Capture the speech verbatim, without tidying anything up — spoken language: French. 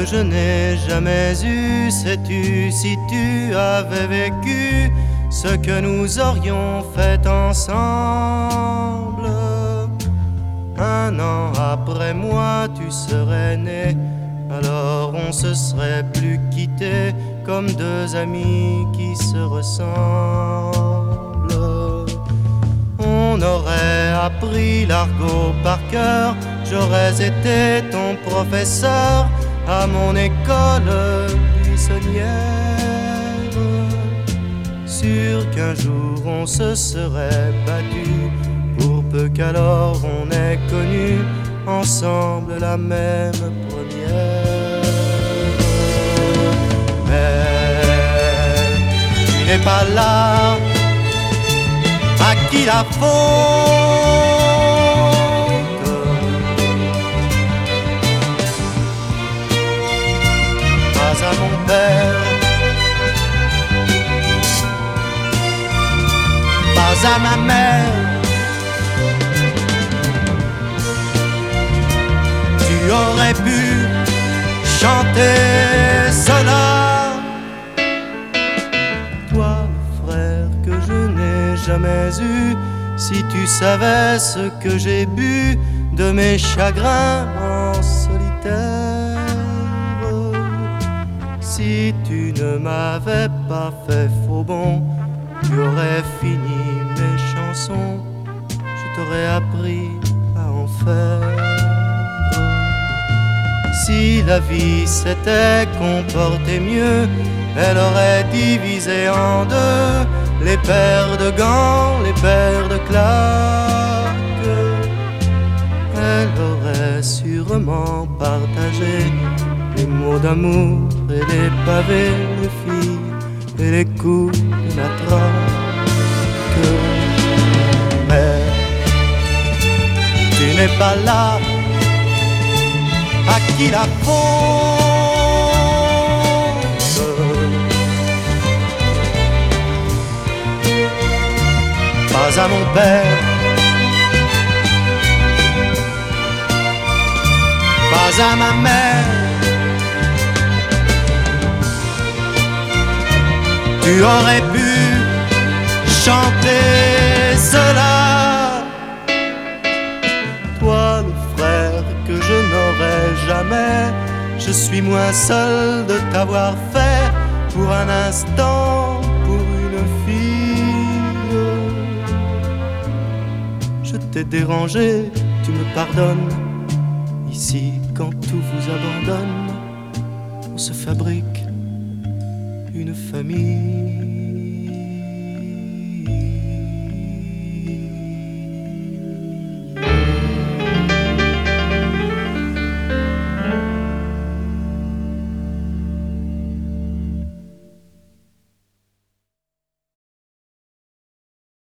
je n'ai jamais eu. Sais-tu si tu avais vécu ce que nous aurions fait ensemble? Un an après moi tu serais né, alors on se serait plus quittés comme deux amis qui se ressemblent. On aurait appris l'argot par cœur, j'aurais été ton professeur à mon école buissonnière. Sûr qu'un jour on se serait battu, pour peu qu'alors on ait connu ensemble la même première. Mais tu n'es pas là, à qui la faute? Pas à mon père, pas à ma mère. Tu aurais pu chanter cela. Toi, frère, que je n'ai jamais eu, si tu savais ce que j'ai bu de mes chagrins en solitaire. Si tu ne m'avais pas fait faux bon, tu aurais fini mes chansons, je t'aurais appris à en faire. Si la vie s'était comportée mieux, elle aurait divisé en deux les paires de gants, les paires de claques. Elle aurait sûrement partagé les mots d'amour et les pavés, les filles et les coups de la traque. Mais tu n'es pas là, à qui la faute? Pas à mon père, pas à ma mère. Tu aurais pu chanter cela. Toi, le frère que je n'aurai jamais, je suis moins seul de t'avoir fait pour un instant, pour une fille. Je t'ai dérangé, tu me pardonnes. Ici, quand tout vous abandonne, on se fabrique une famille.